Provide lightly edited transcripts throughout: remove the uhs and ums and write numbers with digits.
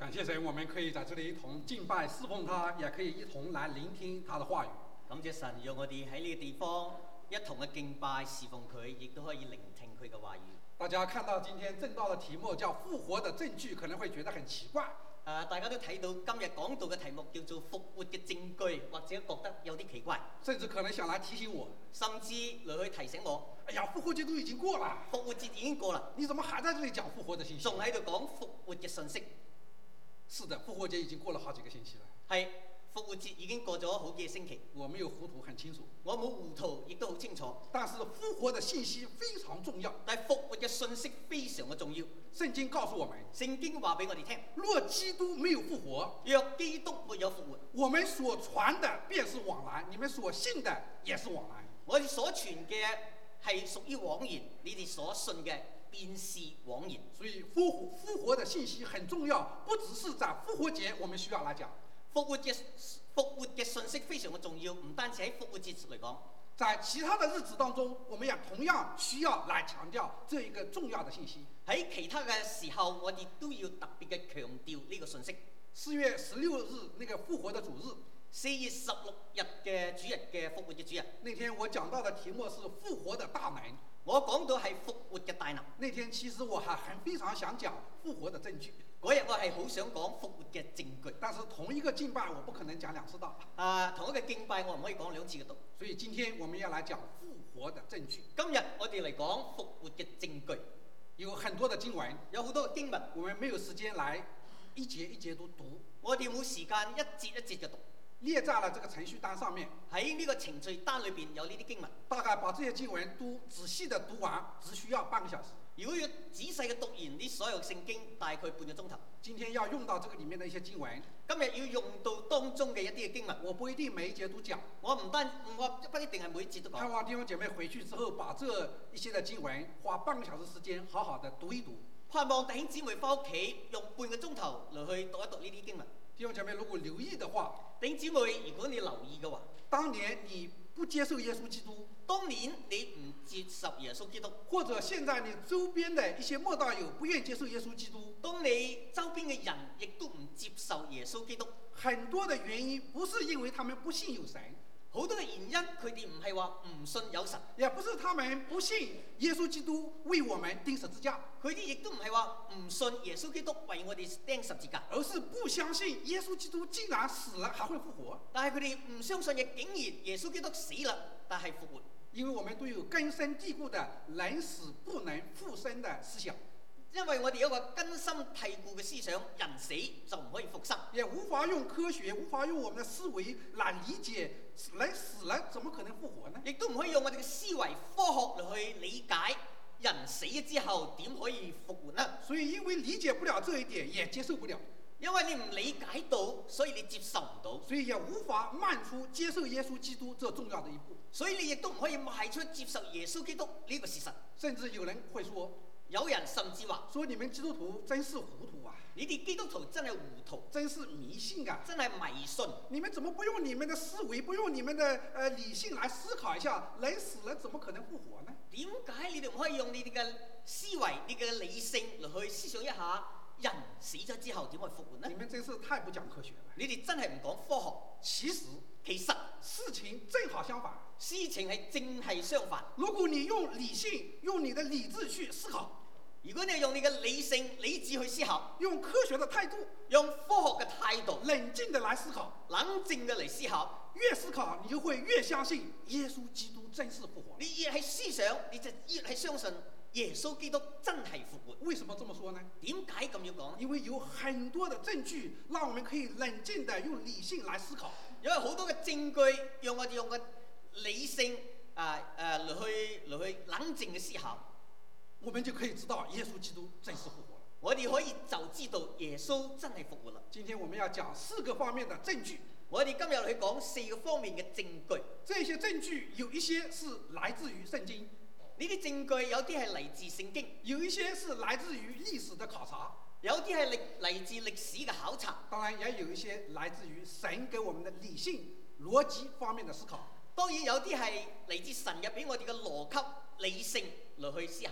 感謝神，我們可以在這裡一同敬拜侍奉他，也可以一同來聆聽他的話語。 感謝神，讓我哋喺呢個地方一同嘅敬拜侍奉佢，亦都可以聆聽佢嘅話語。 大家看到今天正道的題目叫復活的證據，可能會覺得很奇怪。 大家都睇到今日講道嘅題目叫做復活嘅證據，或者覺得有啲奇怪， 甚至可能想來提醒我， 甚至嚟去提醒我， 哎呀，復活節都已經過了， 復活節已經過啦， 你怎麼還在這裡講復活的信息？ 仲喺度講復活嘅信息？ 是的，復活節已經過了好幾個星期了。 係，復活節已經過咗好幾個星期。 我沒有糊塗，很清楚。 我冇糊塗，亦都好清楚。 但是復活的信息非常重要。 但係復活嘅信息非常嘅重要。 聖經告訴我們， 聖經話俾我哋聽， 若基督沒有復活， 若基督沒有復活， 我們所傳的便是枉然，你們所信的也是枉然。 我哋所傳嘅係屬於枉然，你哋所信嘅便是枉然。 所以復活的信息很重要，不只是在復活節我們需要來講。 復活嘅信息非常嘅重要，唔單止喺復活節嚟講， 在其他的日子當中，我們也同樣需要來強調這一個重要的信息。 喺其他嘅時候，我哋都要特別嘅強調呢個信息。 4月16日那個復活的主日 ，4月16日嘅主日嘅復活嘅主日， 那天我講到的題目是復活的大能。 我講到係復活嘅大能。 那天其實我還非常想講復活的證據。 嗰日我係好想講復活嘅證據， 但是同一個敬拜我不可能講2次道。 同一個敬拜我唔可以講2次嘅道。 所以今天我們要來講復活的證據。 今日我哋嚟講復活嘅證據， 有很多的經文， 有好多嘅經文， 我們沒有時間來一節一節都讀。 我哋冇時間一節一節嘅讀。 列在了這個程序單上面， 喺呢個程序單裏邊有呢啲經文。 大概把這些經文都仔細的讀完，只需要半個小時。 如果要仔細嘅讀完呢所有聖經，大概半個鐘頭。 今天要用到這個裡面的一些經文， 今日要用到當中嘅一啲嘅經文， 我不一定每一節都講。 我不一定係每一節都講。 盼望弟兄姐妹回去之後，把這一些的經文花半個小時時間，好好的讀一讀。 盼望弟兄姊妹翻屋企用半個鐘頭嚟去讀一讀呢啲經文。 弟兄姐妹，如果留意的話， 弟兄姊妹，如果你留意嘅話， 當年你不接受耶穌基督， 當年你唔接受耶穌基督， 或者現在你周邊的一些慕道友不願接受耶穌基督， 當你周邊嘅人亦都唔接受耶穌基督， 很多的原因不是因為他們不信有神。 好多嘅原因，佢哋唔係話唔信有神， 也不是他們不信耶穌基督為我們釘十字架， 佢哋亦都唔係話唔信耶穌基督為我哋釘十字架， 而是不相信耶穌基督竟然死了還會復活。 但係佢哋唔相信嘅，竟然耶穌基督死啦，但係復活。 因為我們都有根深蒂固的人死不能復生的思想。 因為我哋有一個根深蒂固嘅思想，人死就唔可以復生， 也無法用科學，無法用我們的思維來理解，人死了怎麼可能復活呢？ 亦都唔可以用我哋嘅思維科學嚟去理解人死咗之後點可以復活呢？ 所以因為理解不了這一點，也接受不了。 因為你唔理解到，所以你接受唔到， 所以也無法邁出接受耶穌基督這重要的一步。 所以你亦都唔可以邁出接受耶穌基督呢個事實。 甚至有人會說， 有人甚至話： 說你們基督徒真是糊塗啊！ 你哋基督徒真係糊塗， 真是迷信啊！ 真係迷信。你們怎麼不用你們的思維，不用你們的理性來思考一下，人死了怎麼可能復活呢？ 點解你哋唔可以用你哋嘅思維、你嘅理性嚟去思想一下，人死咗之後點去復活呢？ 你們真是太不講科學了。 你哋真係唔講科學。 其實事情正好相反， 事情係正係相反。 如果你用理性，用你的理智去思考。 如果你用你嘅理性、理智去思考， 用科學的態度， 用科學嘅態度， 冷靜的來思考， 冷靜嘅嚟思考， 越思考你就會越相信耶穌基督真是復活。 你越係思想，你就越係相信耶穌基督真係復活。 為什麼這麼說呢？ 點解咁要講？ 因為有很多的證據，讓我們可以冷靜的用理性來思考。 因為好多嘅證據，讓我哋用個理性嚟去冷靜嘅思考。 我們就可以知道耶穌基督真是復活了。 我哋可以就知道耶穌真係復活啦。 今天我們要講4個方面的證據。 我哋今日去講4個方面嘅證據。 這些證據有一些是來自於聖經， 呢啲證據有啲係嚟自聖經， 有一些是來自於歷史的考察， 有啲係嚟自歷史嘅考察。 當然也有一些來自於神給我們的理性邏輯方面的思考。 當然有啲係嚟自神入俾我哋嘅邏輯理性嚟去思考。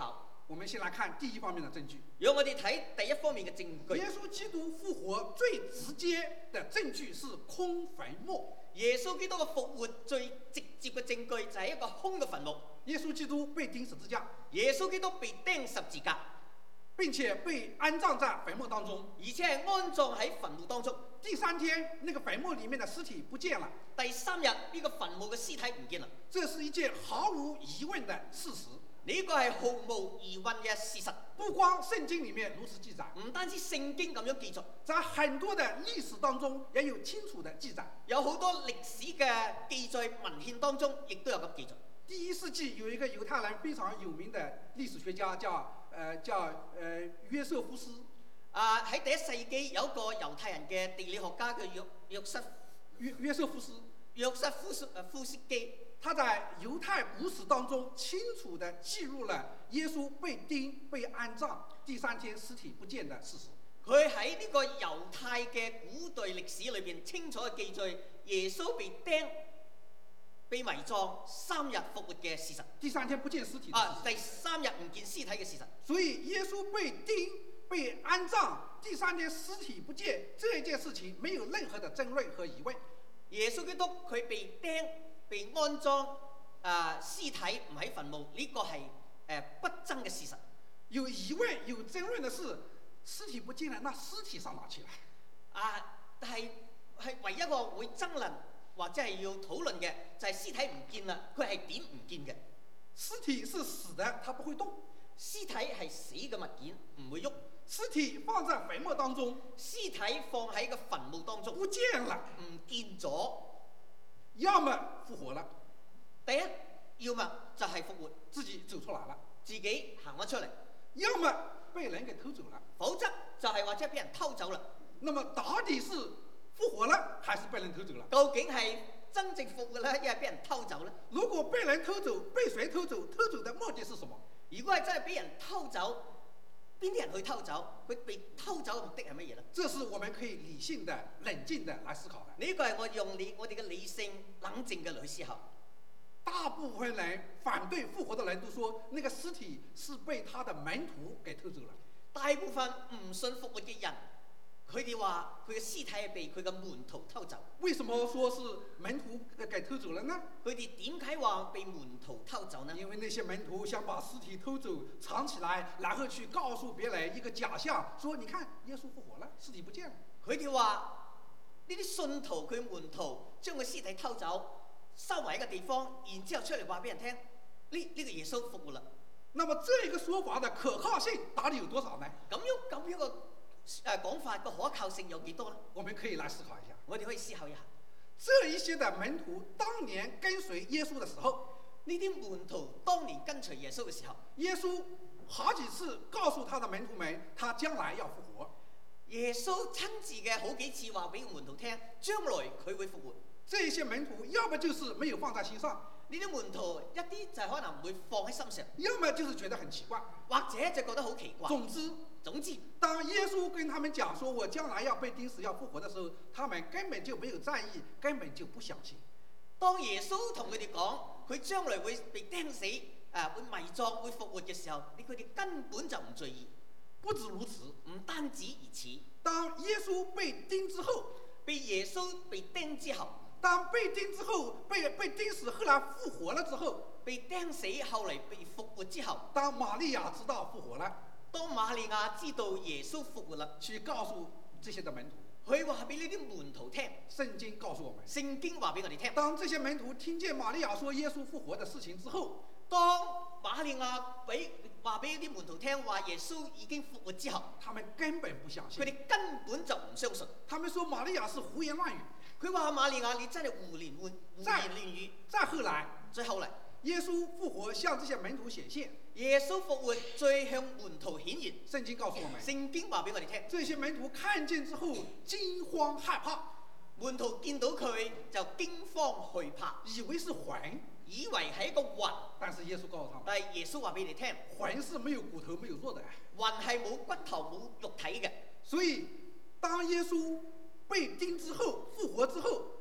我们先来看第一方面的证據。 讓我哋睇第一方面嘅證據。 耶穌基督復活最直接的證據是空墳墓。 耶穌基督嘅復活最直接嘅證據就係一個空嘅墳墓。 耶穌基督被釘十字架， 耶穌基督被釘十字架， 並且被安葬在墳墓當中， 而且係安葬喺墳墓當中。 第三天，那個墳墓裡面的屍體不見了。 第三日呢個墳墓嘅屍體唔見啦。 這是一件毫無疑問的事實。 呢個係毫無疑問嘅事實。 不光聖經裡面如此記載， 唔單止聖經咁樣記載， 在很多的歷史當中也有清楚的記載。 有好多歷史嘅記載文獻當中，亦都有咁記載。 第一世紀有一個猶太人非常有名的歷史學家叫約瑟夫斯。 喺第一世紀有一個猶太人嘅地理學家叫約瑟夫斯基。 他在猶太古史當中清楚地記錄了耶穌被釘、被安葬、第三天屍體不見的事實。 佢喺呢個猶太嘅古代歷史裏邊清楚嘅記載耶穌被釘、被埋葬、3日復活嘅事實。 第三天不見屍體的事實。 第三日唔見屍體嘅事實。 所以耶穌被釘、被安葬、第三天屍體不見這件事情沒有任何的爭論和疑問。 耶穌基督佢被釘、被安葬，屍體唔喺墳墓，呢、這個係不爭嘅事實。 有疑問、有爭論的是，屍體不見了，那屍體上哪去了？ 但係唯一一個會爭論或者係要討論嘅，就係屍體唔見啦，佢係點唔見嘅？ 屍體是死的，它不會動。 屍體係死嘅物件，唔會喐。 屍體放在墳墓當中， 屍體放喺個墳墓當中， 不見了， 唔見咗。 要麼復活了， 第一，要麼就係復活， 自己走出來了， 自己行咗出嚟； 要麼被人給偷走了， 否則就係或者俾人偷走啦。 那麼到底是復活了，還是被人偷走了？ 究竟係真正復活咧，抑係俾人偷走咧？ 如果被人偷走，被誰偷走？偷走的目的是什麼？ 如果係真係俾人偷走，邊啲人去偷走？佢被偷走嘅目的係乜嘢咧？ 這是我們可以理性的、冷靜的來思考的。 呢個係我哋嘅理性、冷靜嘅嚟思考。 大部分人反對復活的人都說，那個屍體是被他的門徒給偷走了。 大部分唔信復活嘅人，佢哋話佢嘅屍體係被佢嘅門徒偷走。 為什麼說是門徒給偷走了呢？ 佢哋點解話被門徒偷走呢？ 因為那些門徒想把屍體偷走藏起來，然後去告訴別人一個假象，說你看耶穌復活了，屍體不見了。 佢哋話呢啲信徒佢門徒將個屍體偷走，收埋一個地方，然之後出嚟話俾人聽，呢個耶穌復活啦。 那麼這一個說法的可靠性到底有多少呢？ 咁樣個講法個可靠性有幾多呢？ 我們可以來思考一下。 我哋可以思考一下， 這一些的門徒當年跟隨耶穌的時候， 呢啲門徒當年跟隨耶穌嘅時候， 耶穌好幾次告訴他的門徒們，他將來要復活。 耶穌親自嘅好幾次話俾門徒聽，將來佢會復活。 這些門徒要麼就是沒有放在心上， 呢啲門徒一啲就係可能唔會放喺心上， 要麼就是覺得很奇怪， 或者就覺得好奇怪。總之， 當耶穌跟他們講說我將來要被釘死要復活的時候，他們根本就沒有在意，根本就不相信。 當耶穌同佢哋講佢將來會被釘死、會埋葬、會復活嘅時候，佢哋根本就唔在意。 不止如此， 唔單止如此， 當耶穌被釘之後， 被耶穌被釘之後， 當被釘之後被釘死，後來復活了之後， 被釘死後嚟被復活之後， 當瑪利亞知道復活了， 當瑪利亞知道耶穌復活啦， 去告訴這些的門徒， 佢話俾呢啲門徒聽， 聖經告訴我們， 聖經話俾我哋聽， 當這些門徒聽見瑪利亞說耶穌復活的事情之後， 當瑪利亞話俾啲門徒聽話耶穌已經復活之後， 他們根本不相信， 佢哋根本就唔相信。 他們說瑪利亞是胡言亂語， 佢話瑪利亞你真係胡言亂語。 再後來，耶穌復活向這些門徒顯現， 耶穌復活再向門徒顯現。 聖經告訴我們， 聖經話俾我哋聽， 這些門徒看見之後驚慌害怕， 門徒見到佢就驚慌害怕， 以為是魂， 以為係一個魂。 但是耶穌告訴他們， 但係耶穌話俾你聽， 魂是沒有骨頭沒有肉的， 魂係冇骨頭冇肉體嘅。 所以當耶穌被釘之後復活之後，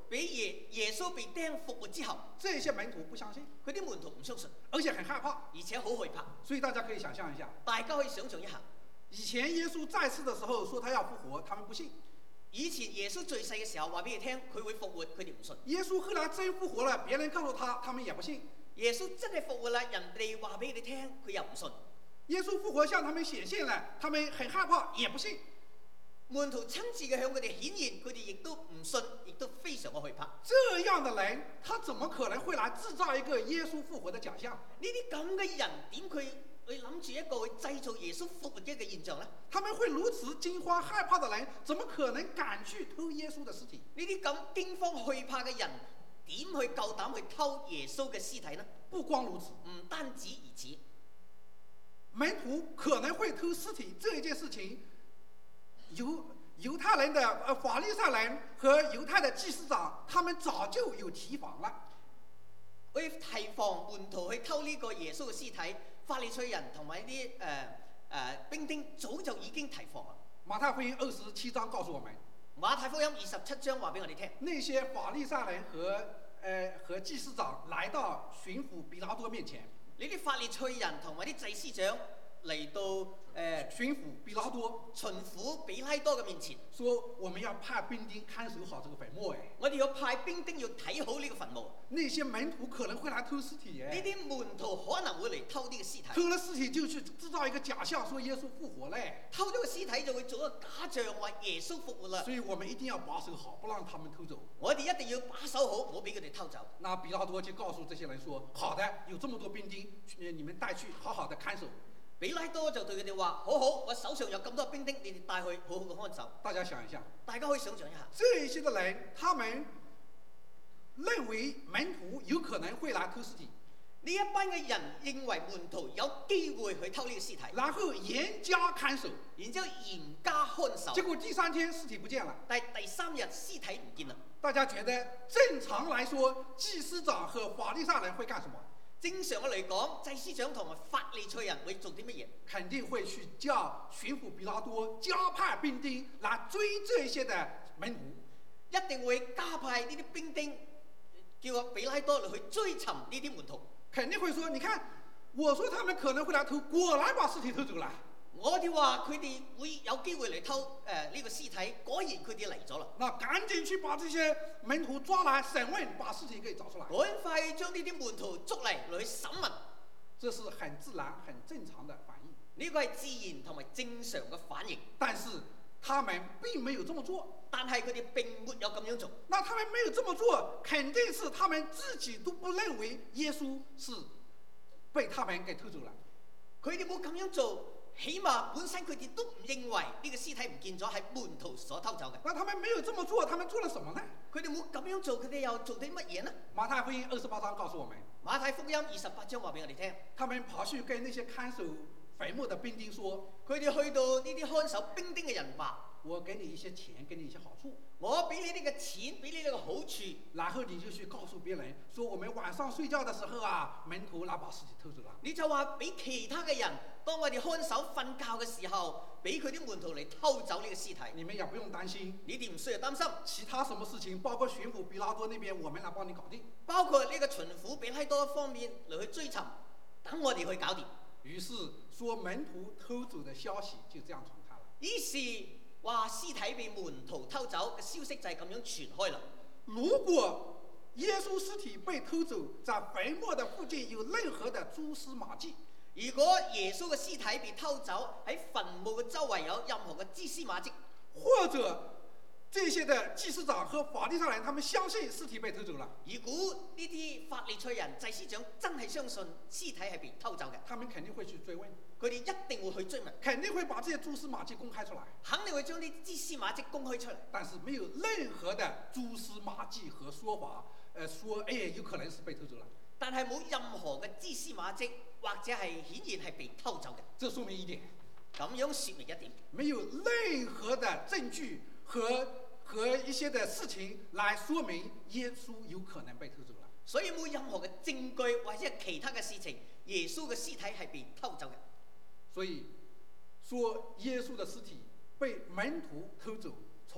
俾耶穌被釘復活之後， 這些門徒不相信， 佢啲門徒唔相信， 而且很害怕， 而且好害怕。 所以大家可以想象一下， 大家可以想象一下， 以前耶穌在世的時候說他要復活，他們不信。 以前耶穌最細嘅時候話俾你聽，佢會復活，佢哋唔信。 耶穌後來真復活了，別人告訴他，他們也不信。 耶穌真係復活啦，人哋話俾你聽，佢又唔信。 耶穌復活向他們顯現了，他們很害怕，也不信。 門徒親自嘅向佢哋顯現，佢哋亦都唔信，亦都非常嘅害怕。 這樣的人，他怎麼可能會來製造一個耶穌復活的假象？ 呢啲咁嘅人點佢諗住一個去製造耶穌復活嘅一個現象呢？ 他們會如此驚慌害怕的人，怎麼可能敢去偷耶穌的屍體？ 呢啲咁驚慌害怕嘅人，點去夠膽去偷耶穌嘅屍體呢？ 不光如此， 唔單止如此， 門徒可能會偷屍體這一件事情，猶太人的法利賽人和猶太的祭司長，他們早就有提防了。 去提防門徒去偷呢個耶穌嘅屍體，法利賽人同埋啲兵丁早就已經提防啦。 馬太福音27章告訴我們， 馬太福音27章話俾我哋聽， 那些法利賽人和祭司長來到巡撫比拉多面前， 呢啲法利賽人同埋啲祭司長嚟到巡撫比拉多， 巡撫比拉多嘅面前， 說我們要派兵丁看守好這個墳墓。 我哋要派兵丁要睇好呢個墳墓。 那些門徒可能會來偷屍體。 呢啲門徒可能會嚟偷呢個屍體。 偷了屍體就去製造一個假象，說耶穌復活咧。 偷咗個屍體就會做一個假象，話耶穌復活啦。 所以我們一定要把守好，不讓他們偷走。 我哋一定要把守好，唔好俾佢哋偷走。 那比拉多就告訴這些人說：好的，有這麼多兵丁，你們帶去好好的看守。 比拉多就對佢哋話：好好，我手上有咁多兵丁，你哋帶去好好嘅看守。 大家想一下， 大家可以想象一下， 這些的人，他們認為門徒有可能會來偷屍體。 呢一班嘅人認為門徒有機會去偷呢個屍體， 然後嚴加看守， 然之後嚴加看守。 結果第3天屍體不見了， 但係第3日屍體唔見啦。 大家覺得正常來說，祭司長和法利賽人會幹什麼？ 正常嘅嚟講，祭司長同埋法利賽人會做啲乜嘢？ 肯定會去叫巡撫比拉多加派兵丁來追這些的門徒， 一定會加派呢啲兵丁，叫個比拉多嚟去追尋呢啲門徒。 肯定會說：你看，我說他們可能會來偷，果然把屍體偷走了。 我哋話佢哋會有機會嚟偷呢個屍體，果然佢哋嚟咗啦。 那趕緊去把這些門徒抓來審問，把屍體給找出來。 趕快將呢啲門徒捉嚟去審問。 這是很自然、很正常的反應。 呢個係自然同埋正常嘅反應。 但是他們並沒有這麼做。 但係佢哋並沒有咁樣做。 那他們沒有這麼做，肯定是他們自己都不認為耶穌是被他們給偷走了。 佢哋冇咁樣做。起碼本身佢哋都唔認為呢個屍體唔見咗係門徒所偷走嘅。 那他們沒有這麼做，他們做了什麼呢？ 佢哋冇咁樣做，佢哋又做啲乜嘢呢？ 馬太福音28章告訴我們， 馬太福音28章話俾我哋聽， 他們跑去跟那些看守墳墓的兵丁說， 佢哋去到呢啲看守兵丁嘅人話： 我給你一些錢，給你一些好處， 我俾你呢個錢，俾你呢個好處， 然後你就去告訴別人，說我們晚上睡覺的時候啊，門徒來把屍體偷走了。 你就話俾其他嘅人，當我哋看守瞓覺嘅時候，俾佢啲門徒嚟偷走呢個屍體。 你們也不用擔心， 你哋唔需要擔心。 其他什麼事情，包括巡撫比拉多那邊，我們來幫你搞定。 包括呢個巡撫比拉多方面嚟去追尋，等我哋去搞掂。 於是說門徒偷走的消息就這樣傳開了。 於是話屍體被門徒偷走嘅消息就係咁樣傳開啦。 如果耶穌屍體被偷走，在墳墓的附近有任何的蛛絲馬跡， 如果耶穌嘅屍體被偷走，喺墳墓嘅周圍有任何嘅蛛絲馬跡， 或者這些的祭司長和法利賽人，他們相信屍體被偷走了。 如果呢啲法利賽人、祭司長真係相信屍體係被偷走嘅， 他們肯定會去追問， 佢哋一定會去追問， 肯定會把這些蛛絲馬跡公開出來， 肯定會將啲蛛絲馬跡公開出嚟。 但是沒有任何的蛛絲馬跡和說法，說有可能是被偷走了。 但係冇任何嘅蛛絲馬跡，或者係顯然係被偷走嘅。 這說明一點， 咁樣說明一點， 沒有任何的證據和一些的事情來說明耶穌有可能被偷走了。 所以冇任何嘅證據或者係其他嘅事情，耶穌嘅屍體係被偷走嘅。 所以說耶穌的屍體被門徒偷走，從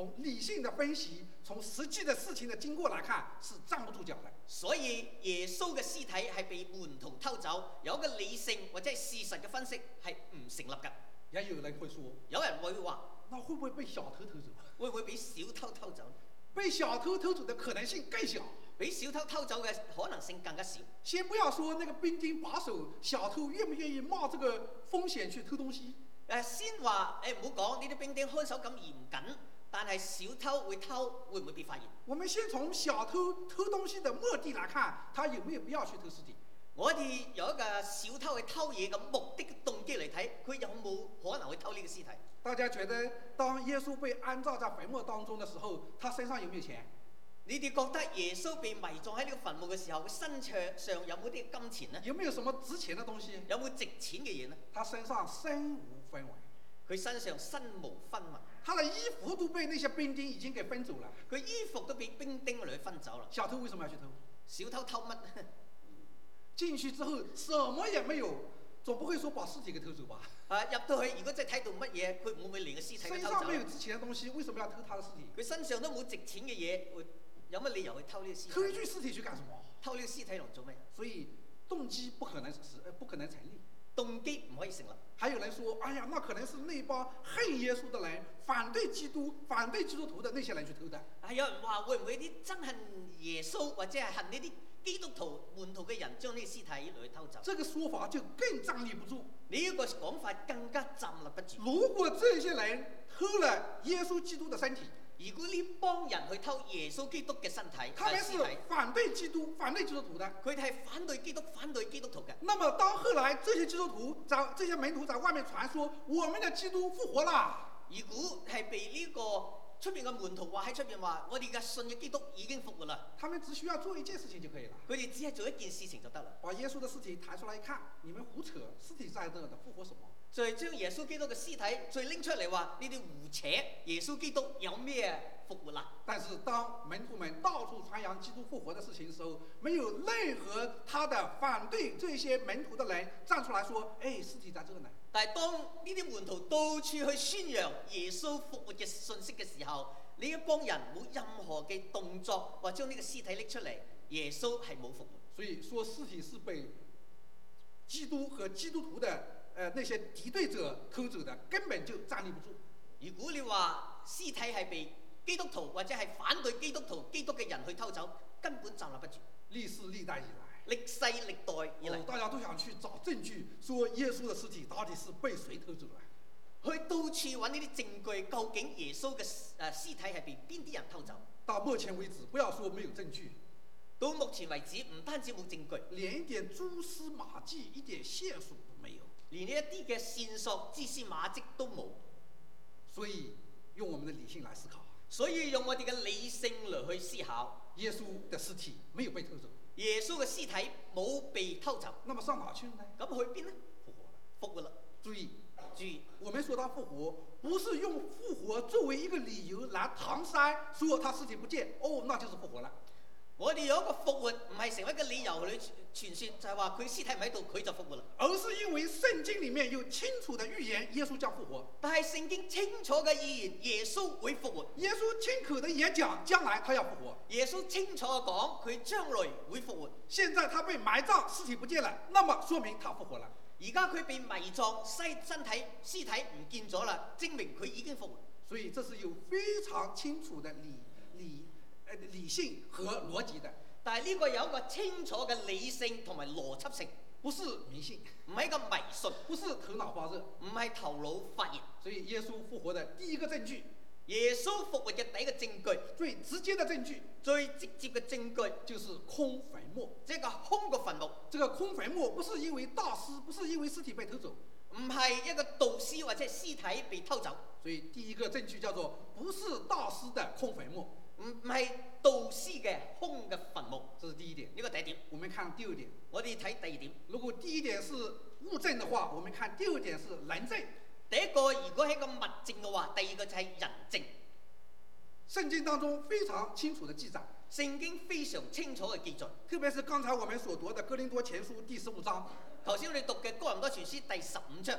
从理性的分析，從實際的事情的經過來看，是站不住腳的。 所以耶穌嘅屍體係被門徒偷走，有一個理性或者係事實嘅分析係唔成立嘅。 也有人會說， 有人會話， 那會不會被小偷偷走？ 會唔會俾小偷偷走？ 被小偷偷走的可能性更小， 俾小偷偷走嘅可能性更加少。 先不要說那個兵丁把守，小偷願不願意冒這個風險去偷東西？ 先話唔好講呢啲兵丁看守咁嚴謹，但係小偷會偷，會唔會被發現？ 我們先從小偷偷東西的目的來看，他有沒有必要去偷屍體？ 我哋有一個小偷去偷嘢嘅目的動機嚟睇，佢有冇可能去偷呢個屍體？ 大家覺得當耶穌被安葬在墳墓當中的時候，他身上有沒有錢？ 你哋覺得耶穌被埋葬喺呢個墳墓嘅時候，佢身上有冇啲金錢呢？ 有沒有什麼值錢的東西？ 有冇值錢嘅嘢呢？ 他身上身無分文， 佢身上身無分文， 他的衣服都被那些兵丁已經給分走了。 佢衣服都被兵丁嚟分走啦。 小偷為什麼要去偷？ 小偷偷乜？ 進去之後什麼也沒有，總不會說把屍體給偷走吧？ 入到去如果真係睇到乜嘢，佢會唔會連個屍體都偷走？ 身上沒有值錢的東西，為什麼要偷他的屍體？ 佢身上都冇值錢嘅嘢，有乜理由去偷呢個屍體？ 偷一具屍體去幹什麼？ 偷呢個屍體嚟做咩？ 所以動機不可能成立， 動機唔可以成立。 還有人說，哎呀，那可能是那幫恨耶穌的人、反對基督徒的那些人去偷的。 有人話會唔會啲憎恨耶穌或者係恨呢啲基督徒門徒嘅人將呢個屍體嚟去偷走？ 這個說法就更站立不住。 呢個講法更加站立不住。 如果這些人偷了耶穌基督的身體， 如果呢幫人去偷耶穌基督嘅身體， 他們是反對基督徒的， 佢哋係反對基督徒嘅。 那麼當後來這些這些門徒在外面傳說我們的基督復活了， 如果係被呢個出邊嘅門徒話喺出邊話，我哋嘅信嘅基督已經復活啦， 他們只需要做一件事情就可以了。 佢哋只係做一件事情就得啦。 把耶穌的屍體抬出來一看，你們胡扯，屍體在這的，復活什麼？ 就係將耶穌基督嘅屍體再拎出嚟話，呢啲胡扯，耶穌基督有咩復活啦？ 但是當門徒們到處傳揚基督復活的事情的時候，沒有任何他的反對這些門徒的人站出來說，哎，屍體在這呢。 但係當呢啲門徒到處去宣揚耶穌復活嘅信息嘅時候，呢一幫人冇任何嘅動作或將呢個屍體拎出嚟，耶穌係冇復活。 所以說屍體是被基督和基督徒的那些敵對者偷走的，根本就站立不住。 如果你話屍體係被基督徒或者係反對基督徒基督嘅人去偷走，根本站立不住。 歷世歷代以來， 歷世歷代以嚟， 大家都想去找證據，說耶穌的屍體到底是被誰偷走的？ 去到處揾呢啲證據，究竟耶穌嘅屍體係被邊啲人偷走？ 到目前為止，不要說沒有證據， 到目前為止唔單止冇證據， 連一點蛛絲馬跡、一點線索都沒有， 連呢一啲嘅線索、蛛絲馬跡都冇。 所以用我們的理性來思考。 所以用我哋嘅理性嚟去思考， 耶穌的屍體沒有被偷走， 耶穌嘅屍體冇被偷走， 那麼上哪去呢？ 咁去邊呢？ 復活了， 復活啦！ 注意， 我們說他復活，不是用復活作為一個理由來搪塞，說他屍體不見，哦，那就是復活了。 我哋有一個復活，唔係成為一個理由去傳說，就係話佢屍體唔喺度，佢就復活啦。 而是因為聖經裏面有清楚的預言，耶穌將復活。 但係聖經清楚嘅預言，耶穌會復活。 耶穌清楚的也講，將來他要復活。 耶穌清楚嘅講，佢將來會復活。 現在他被埋葬，屍體不見了，那麼說明他復活了。 而家佢被埋葬，屍體唔見咗啦，證明佢已經復活。 所以這是有非常清楚的理性和邏輯的。 但係呢個有一個清楚嘅理性同埋邏輯性， 不是迷信， 唔係一個迷信， 不是頭腦發熱， 唔係頭腦發熱。 所以耶穌復活的第一個證據， 耶穌復活嘅第一個證據， 最直接的證據， 最直接嘅證據就是空墳墓。 即係個空個墳墓。 這個空墳墓不是因為盜屍，不是因為屍體被偷走， 唔係一個盜屍或者係屍體被偷走。 所以第一個證據叫做不是盜屍的空墳墓。 唔係盜屍嘅空嘅墳墓， 這是第一點。 呢個第一點。 我們看第二點。 我哋睇第二點。 如果第一點是物證的話，我們看第二點是人證。 第一個如果係一個物證嘅話，第二個就係人證。 聖經當中非常清楚的記載， 聖經非常清楚嘅記載， 特別是剛才我們所讀的哥林多前書第15章。 頭先我哋讀嘅哥林多前書第15章，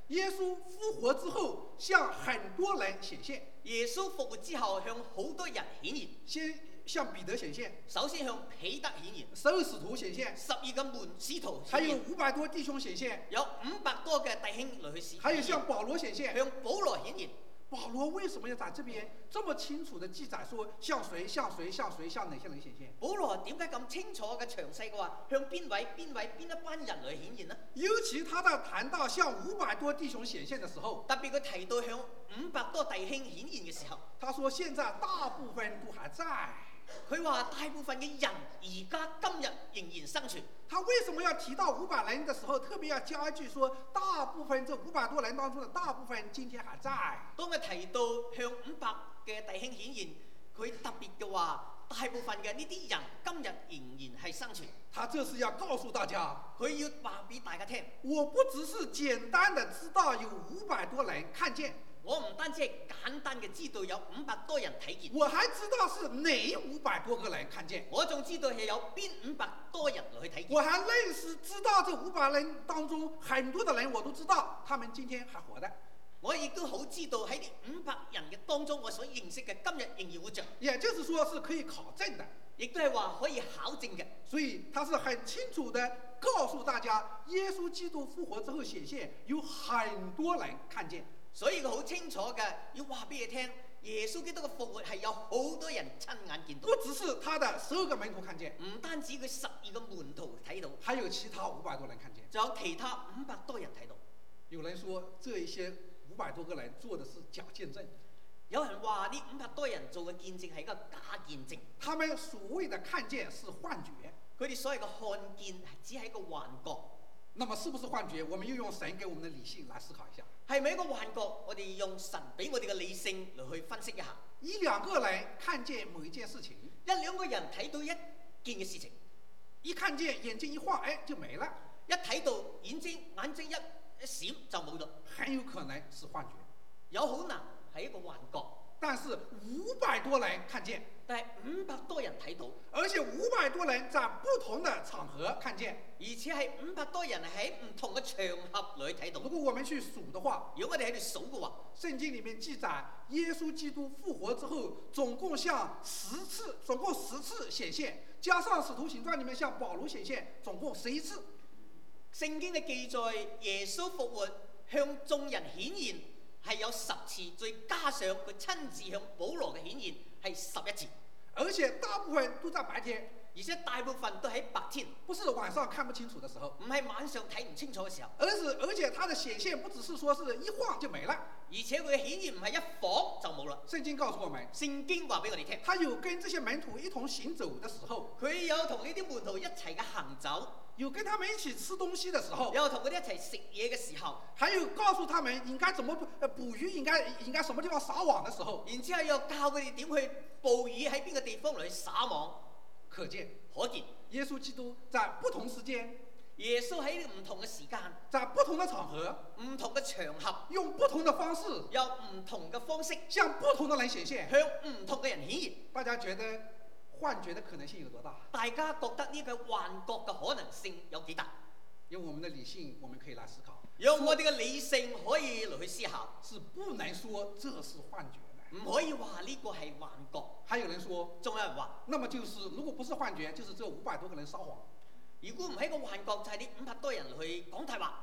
耶穌復活之後，向很多人顯現。 耶穌復活之後，向好多人顯現。 先向彼得顯現， 首先向彼得顯現 12使徒顯現， 12個門使徒還有顯現， 500多弟兄顯現， 有500多嘅弟兄嚟去示， 還有向保羅顯現。 向保羅顯現。 保羅為什麼要在這邊這麼清楚的記載說向誰向誰向誰向哪些人顯現？ 保羅點解咁清楚嘅詳細嘅話，向邊位邊一班人嚟顯現呢？ 尤其他在談到向500多弟兄顯現的時候， 特別佢提到向500多弟兄顯現嘅時候， 他說現在大部分都還在。 佢話大部分嘅人而家今日仍然生存。 他為什麼要提到500人的時候，特別要加一句說，大部分這500多人當中的大部分今天還在？ 當佢提到向500嘅弟兄顯現，佢特別嘅話，大部分嘅呢啲人今日仍然係生存。 他這是要告訴大家， 佢要話俾大家聽， 我不只是簡單的知道有500多人看見， 我唔單止係簡單嘅知道有500多人睇見， 我還知道是哪500多個人看見， 我仲知道係有邊500多人嚟去睇見。 我還類似知道這500人當中很多的人我都知道，他們今天還活的。 我亦都好知道喺呢500人嘅當中，我所認識嘅今日仍然活着， 也就是說是可以考證的， 亦都係話可以考證嘅。 所以他是很清楚的告訴大家，耶穌基督復活之後顯現，有很多人看見。 所以佢好清楚嘅，要話俾你聽，耶穌基督嘅復活係有好多人親眼見到， 不只是他的12個門徒看見， 唔單止佢12個門徒睇到， 還有其他500多人看見， 仲有其他500多人睇到。 有人說這一些500多個人做的是假見證， 有人話呢500多人做嘅見證係一個假見證， 他們所謂的看見是幻覺。 佢哋所謂嘅看見只係一個幻覺。 那麼是不是幻覺？我們又用神給我們的理性來思考一下。 係咪一個幻覺？我哋用神俾我哋嘅理性嚟去分析一下。 一兩個人看見某一件事情， 一兩個人睇到一件嘅事情， 一看見眼睛一晃，哎，就沒了。 一睇到眼睛一閃就冇咗， 很有可能是幻覺。 有可能係一個幻覺。 但是500多人看見， 但係500多人睇到， 而且500多人在不同的場合看見， 而且係500多人喺唔同嘅場合裏睇到。 如果我們去數的話， 如果我哋喺度數嘅話， 聖經裡面記載，耶穌基督復活之後，總共10次顯現，加上使徒行傳裡面向保羅顯現，總共11次。 聖經嘅記載，耶穌復活向眾人顯現係有10次，再加上佢親自向保羅嘅顯現係11次， 而且大部分都在白天， 而且大部分都喺白天， 不是晚上看不清楚的時候， 唔係晚上睇唔清楚嘅時候。 而且他的顯現不只是說是一晃就沒了， 而且佢嘅顯現唔係一晃就冇啦。 聖經告訴我們， 聖經話俾我哋聽， 他有跟這些門徒一同行走的時候， 佢有同呢啲門徒一齊嘅行走， 有跟他們一起吃東西的時候， 有同佢哋一齊食嘢嘅時候， 還有告訴他們應該怎麼捕魚，應該什麼地方撒網的時候， 然之後又教佢哋點去捕魚，喺邊個地方嚟去撒網。 可見耶耶穌基督在不同時間， 穌喺唔同嘅時間， 在不同的場合， 唔同嘅場合， 用不同的方式， 有唔同嘅方式向不同的人顯現。 向唔同嘅人顯現。 大家覺得幻覺的可能性有多大？ 大家覺得呢個幻覺嘅可能性有幾大？ 用我們的理性，我們可以來思考。 用我哋嘅理性可以嚟去思考， 是不能說這是幻覺的。 唔可以話呢個係幻覺。 還有人說， 仲有人話， 那麼就是如果不是幻覺，就是這500多個人撒謊。 如果唔係一個幻覺，就係呢500多人去講大話。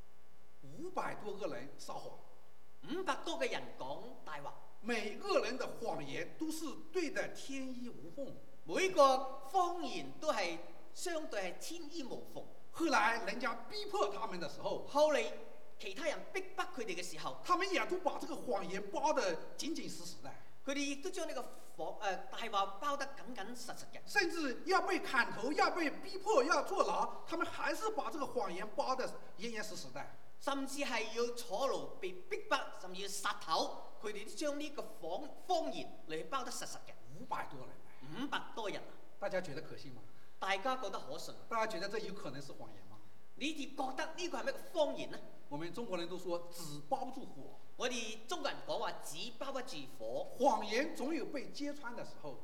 500多個人撒謊 ，500多個人講大話， 每個人的謊言都是對得天衣無縫， 每個謊言都係相對係天衣無縫。 後來人家逼迫他們的時候， 後嚟其他人逼迫佢哋嘅時候， 他們也都把這個謊言包得緊緊實實的。 佢哋亦都將呢個大話包得緊緊實實嘅。 甚至要被砍頭、要被逼迫、要坐牢，他們還是把這個謊言包得嚴嚴實實的。 甚至係要坐牢、被逼迫，甚至要殺頭，佢哋都將呢個謊言嚟包得實實嘅。 500多人 ，500多人啊！ 大家覺得可信嗎？ 大家覺得可信？ 大家覺得這有可能是謊言嗎？ 你哋覺得呢個係咩個謊言呢？ 我們中國人都說紙包不住火， 我哋中國人講話紙包不住火， 謊言總有被揭穿的時候。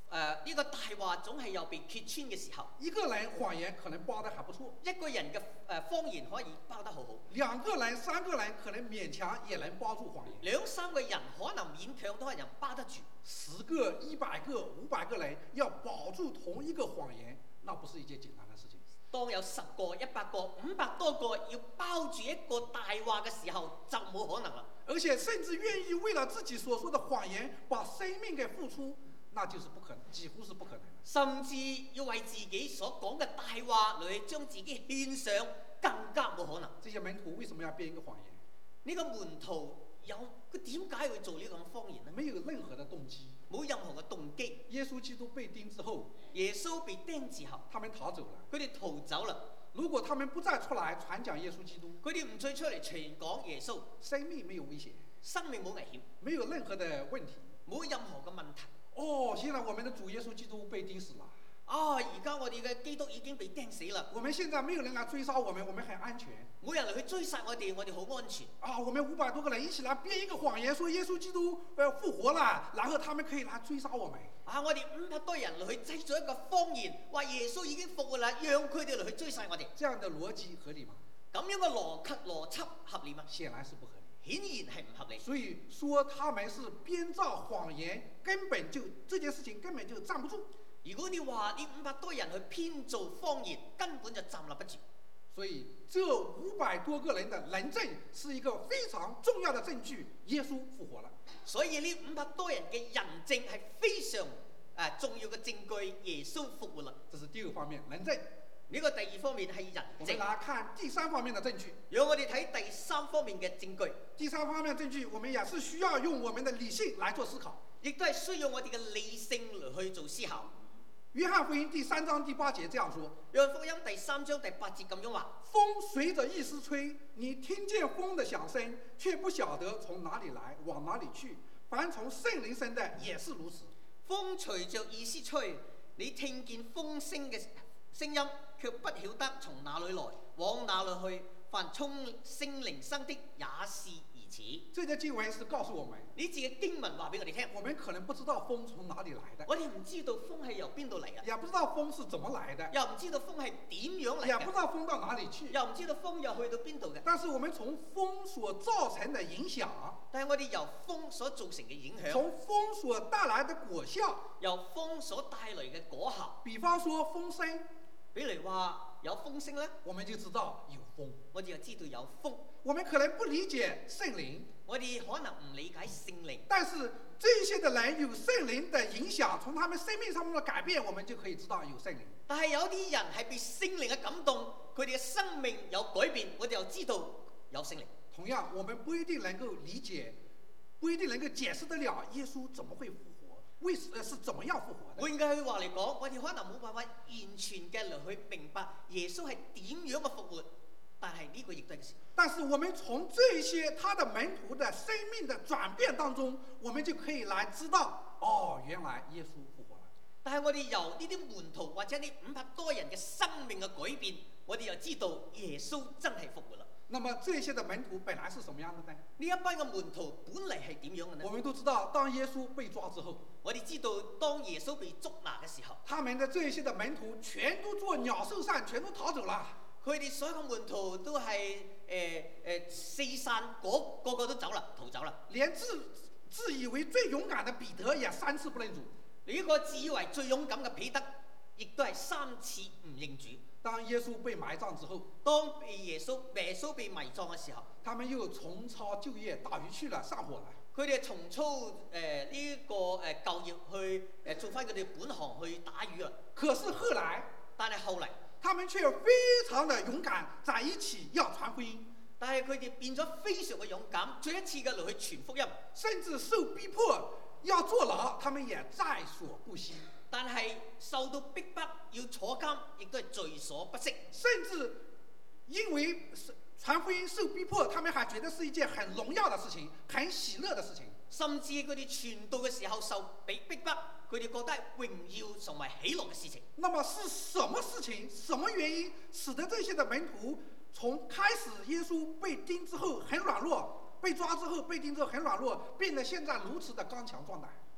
呢個大話總係有被揭穿嘅時候， 一個人謊言可能包得還不錯， 一個人嘅謊言可以包得好好， 兩個人、三個人可能勉強也能包住謊言， 兩三個人可能勉強都係能包得住。 10個、100個、500個人要保住同一個謊言，那不是一件簡單的事情。 當有10個、100個、500多個要包住一個大話嘅時候，就冇可能啦。 而且甚至願意為了自己所說的謊言把生命給付出，那就是不可能，幾乎是不可能的。 甚至要為自己所講嘅大話嚟將自己獻上，更加冇可能。 這些門徒為什麼要編一個謊言？ 呢個門徒佢點解會做呢種謊言呢？ 沒有任何的動機， 冇任何嘅動機。 耶穌基督被釘之後， 耶穌被釘之後， 他們逃走了。 佢哋逃走啦。 如果他們不再出來傳講耶穌基督， 佢哋唔再出嚟傳講耶穌， 生命沒有危險， 生命冇危險， 沒有任何的問題， 冇任何嘅問題。 哦，現在我們的主耶穌基督被釘死了。 而家我哋嘅基督已經被釘死啦。 我們現在沒有人來追殺我們很安全。 冇人嚟去追殺我哋好安全。 我們500多個人一起來編一個謊言，說耶穌基督復活了，然後他們可以來追殺我們。 我哋500多人嚟去製造一個謊言，話耶穌已經復活啦，讓佢哋嚟去追殺我哋。 這樣的邏輯合理嗎？ 咁樣嘅邏輯合理嗎？ 顯然是不合理。 顯然係唔合理。 所以說他們是編造謊言，這件事情根本就站不住。 如果你話呢500多人去編造謊言，根本就站立不住。 所以這500多個人的人證是一個非常重要的證據，耶穌復活了。 所以呢500多人嘅人證係非常重要嘅證據，耶穌復活了。 這是第二方面，人證。 呢個第二方面係人證。 我們來看第三方面的證據。 讓我哋睇第三方面嘅證據。 第三方面證據，我們也是需要用我們的理性來做思考， 亦都係需要我哋嘅理性嚟去做思考。 約翰福音第3章第8節這樣說： 約翰福音第3章第8節咁樣話： 風隨着意思吹，你聽見風的響聲，卻不曉得從哪裡來，往哪裡去。凡從聖靈生的也是如此。 風隨着意思吹，你聽見風聲嘅聲音，卻不曉得從哪裡來，往哪裡去。凡從聖靈生的也是如此。 這節經文是告訴我們， 呢節嘅經文話俾我哋聽， 我們可能不知道風從哪裡來的， 我哋唔知道風係由邊度嚟嘅， 也不知道風是怎麼來的， 又唔知道風係點樣嚟嘅， 也不知道風到哪裡去， 又唔知道風又去到邊度嘅。 但是我們從風所造成的影響， 但係我哋由風所造成嘅影響， 從風所帶來的果效， 由風所帶來嘅果效， 比方說風聲， 比如話有風聲咧， 我們就知道有風， 我哋就知道有風。 我們可能不理解聖靈， 我哋可能唔理解聖靈， 但是這些的人有聖靈的影響，從他們生命上面的改變，我們就可以知道有聖靈。 但係有啲人係被聖靈嘅感動，佢哋嘅生命有改變，我哋又知道有聖靈。 同樣，我們不一定能夠理解，不一定能夠解釋得了耶穌怎麼會復活，是怎麼樣復活的。 換句話嚟講，我哋可能冇辦法完全嘅嚟去明白耶穌係點樣嘅復活。但係呢個亦都係事。 但是我們從這些他的門徒的生命的轉變當中，我們就可以來知道，哦，原來耶穌復活了。 但係我哋由呢啲門徒或者呢500多人嘅生命嘅改變，我哋又知道耶穌真係復活啦。 那麼這些的門徒本來是什麼樣的呢？ 呢一班嘅門徒本嚟係點樣嘅呢？ 我們都知道，當耶穌被抓之後， 我哋知道當耶穌被捉拿嘅時候， 他們的這些的門徒全都做鳥獸散，全都逃走了。 佢哋所有嘅門徒都係四散，個個都走啦，逃走啦。 連自以為最勇敢的彼得也3次不認主。 呢個自以為最勇敢嘅彼得，亦都係3次唔認主。 當耶穌被埋葬之後， 當耶穌被埋葬嘅時候， 他們又重操舊業，打魚去了，上火了。 佢哋重操呢個舊業去做翻佢哋本行去打魚啦。 可是後來， 但係後嚟， 他們卻非常的勇敢，在一起要傳福音。 但係佢哋變咗非常嘅勇敢，再一次嘅嚟去傳福音， 甚至受逼迫要坐牢，他們也在所不惜。 但係受到逼迫要坐監，亦都係在所不惜。 甚至因為傳福音受逼迫，他們還覺得是一件很榮耀的事情，很喜樂的事情。 甚至佢哋傳道嘅時候受被逼迫，佢哋覺得係榮耀同埋喜樂嘅事情。 那麼是什麼事情、什麼原因使得這些的門徒從開始耶穌被釘之後很軟弱，被抓之後被釘之後很軟弱，變得現在如此的剛強壯膽？ 有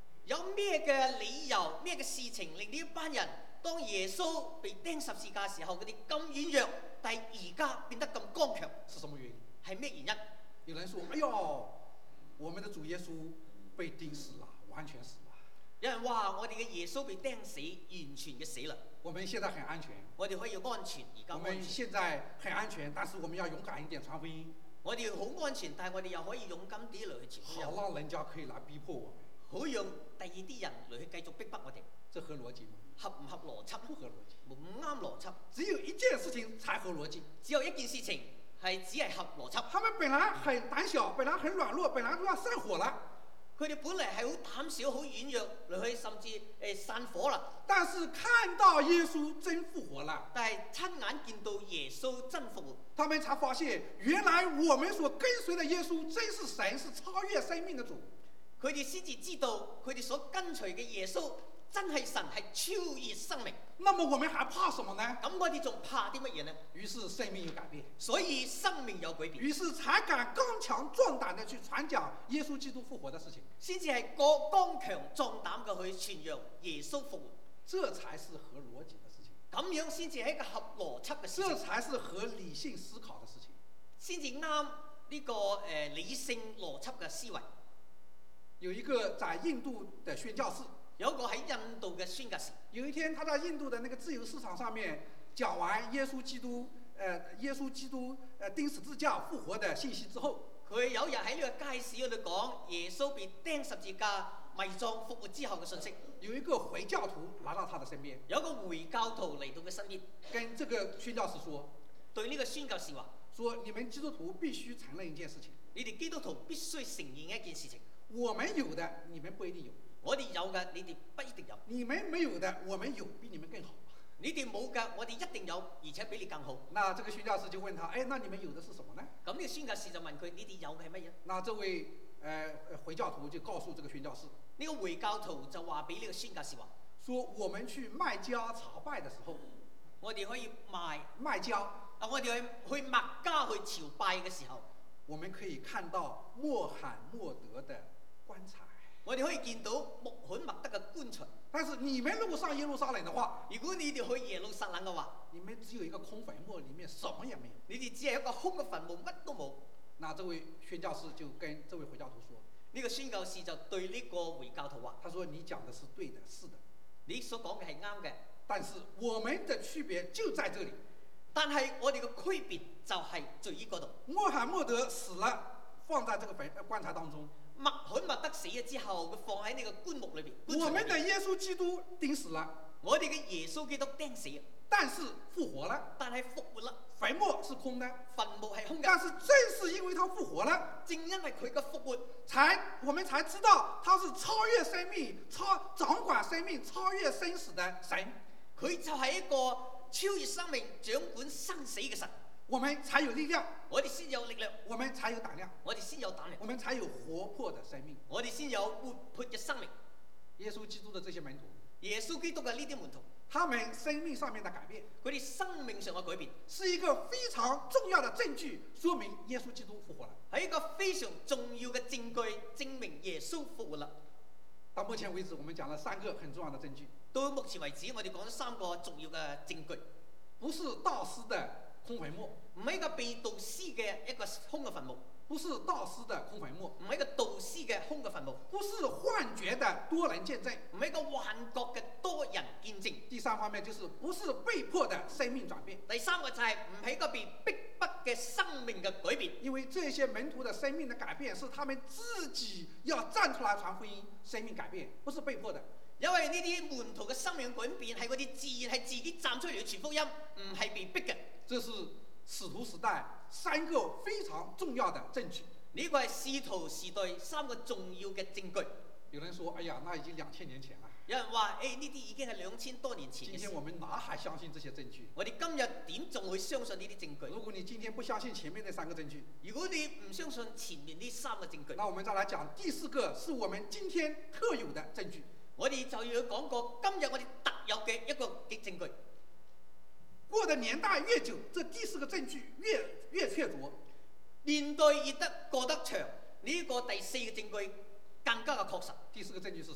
咩嘅理由、咩嘅事情令呢一班人當耶穌被釘十字架時候，佢哋咁軟弱，但係而家變得咁剛強？ 是什麼原因？ 係咩原因？ 有人說：哎呦，我們的主耶穌被釘死了，完全死了。 有人話我哋嘅耶穌被釘死，完全嘅死啦。 我們現在很安全， 我哋可以安全，而家我們安全。 現在很安全，但是我們要勇敢一點傳福音， 我哋好安全，但係我哋又可以勇敢啲嚟去傳福音， 好讓人家可以來逼迫我們。 好讓第二啲人嚟去繼續逼迫我哋。 這合邏輯嗎？ 合唔合邏輯？ 不合邏輯。 唔啱邏輯。 只有一件事情才合邏輯。 只有一件事情係只係合邏輯。 他們本來很膽小，本來很軟弱，本來都要散伙了。 佢哋本嚟係好膽小、好軟弱，嚟去甚至散伙啦。 但是看到耶穌真復活了， 但係親眼見到耶穌真復活， 他們才發現原來我們所跟隨的耶穌真是神，是超越生命的主。 佢哋先至知道佢哋所跟隨嘅耶穌真係神，係超越生命。 那麼我們還怕什麼呢？ 咁我哋仲怕啲乜嘢呢？ 於是生命有改變， 所以生命有改變， 於是才敢剛強壯膽地去傳講耶穌基督復活的事情， 先至係個剛強壯膽嘅去傳揚耶穌復活。 這才是合邏輯的事情， 咁樣先至係一個合邏輯嘅事情， 這才是合理性思考的事情， 先至啱呢個理性邏輯嘅思維。 有一個在印度的宣教士， 有一個喺印度嘅宣教士， 有一天他在印度的那個自由市場上面講完耶穌基督釘十字架復活的信息之後， 佢有日喺呢個街市嗰度講耶穌被釘十字架、埋葬、復活之後嘅信息。 有一個回教徒來到他的身邊， 有一個回教徒嚟到佢身邊， 跟這個宣教士說， 對呢個宣教士話： 說你們基督徒必須承認一件事情， 你哋基督徒必須承認一件事情， 我們有的你們不一定有， 我哋有嘅你哋不一定有， 你們沒有的我們有，比你們更好。 你哋冇嘅我哋一定有，而且比你更好。 那這個宣教士就問他：哎，那你們有的是什麼呢？ 咁呢個宣教士就問佢：你哋有嘅係乜嘢？ 那這位回教徒就告訴這個宣教士， 呢個回教徒就話俾呢個宣教士話： 說我們去麥加朝拜的時候， 我哋可以麥加， 我哋去麥加去朝拜嘅時候， 我們可以看到穆罕默德的棺材。 我哋可以見到穆罕默德嘅棺材。 但是你們如果上耶路撒冷的話， 如果你哋去耶路撒冷嘅話， 你們只有一個空墳墓，裡面什麼也沒有。 你哋只係一個空嘅墳墓，乜都冇。 那這位宣教士就跟這位回教徒說， 呢個宣教士就對呢個回教徒話： 他說你講的是對的，是的， 你所講嘅係啱嘅， 但是我們的區別就在這裡。 但係我哋嘅區別就係在於嗰度。 穆罕默德死了，放在這個棺材當中。 穆罕默德死咗之後，佢放喺呢個棺木裏邊。 我們的耶穌基督釘死了， 我哋嘅耶穌基督釘死了， 但是復活了， 但係復活啦， 墳墓是空的， 墳墓係空嘅。 但是正是因為他復活了， 正因為佢嘅復活， 我們才知道他是超越生命、掌管生命、超越生死的神。 佢就係一個超越生命、掌管生死嘅神。 我們才有力量， 我哋先有力量， 我們才有膽量， 我哋先有膽量， 我們才有活潑的生命， 我哋先有活潑嘅生命。 耶穌基督的這些門徒， 耶穌基督嘅呢啲門徒， 他們生命上面的改變， 佢哋生命上嘅改變， 是一個非常重要的證據，說明耶穌基督復活了。 係一個非常重要嘅證據，證明耶穌復活啦。 到目前為止，我們講了3個很重要的證據。 到目前為止，我哋講咗3個重要嘅證據， 不是導師的空墳墓， 唔係一個被導師嘅一個空嘅墳墓， 不是導師的空墳墓， 唔係一個導師嘅空嘅墳墓， 不是幻覺的多人見證， 唔係一個幻覺嘅多人見證。 第3方面就是不是被迫的生命轉變。 第3個就係唔係一個被逼迫嘅生命嘅改變。 因為這些門徒的生命的改變是他們自己要站出來傳福音，生命改變不是被迫的。 因為呢啲門徒嘅生命改變係嗰啲自然係自己站出嚟傳福音，唔係被逼嘅。 這是使徒時代3個非常重要的證據。 呢個係使徒時代3個重要嘅證據。 有人說：哎呀，那已經2000年前了。 有人話：呢啲已經係2000多年前嘅事。 今天我們哪還相信這些證據？ 我哋今日點仲會相信呢啲證據？ 如果你今天不相信前面那3個證據， 如果你唔相信前面呢3個證據， 那我們再來講第4個，是我們今天特有的證據。 我哋就要講過今日我哋特有嘅一個嘅證據。 過的年代越久，這第4個證據越確鑿。 年代越過得長，呢個第4個證據更加嘅確實。 第4個證據是什麼呢？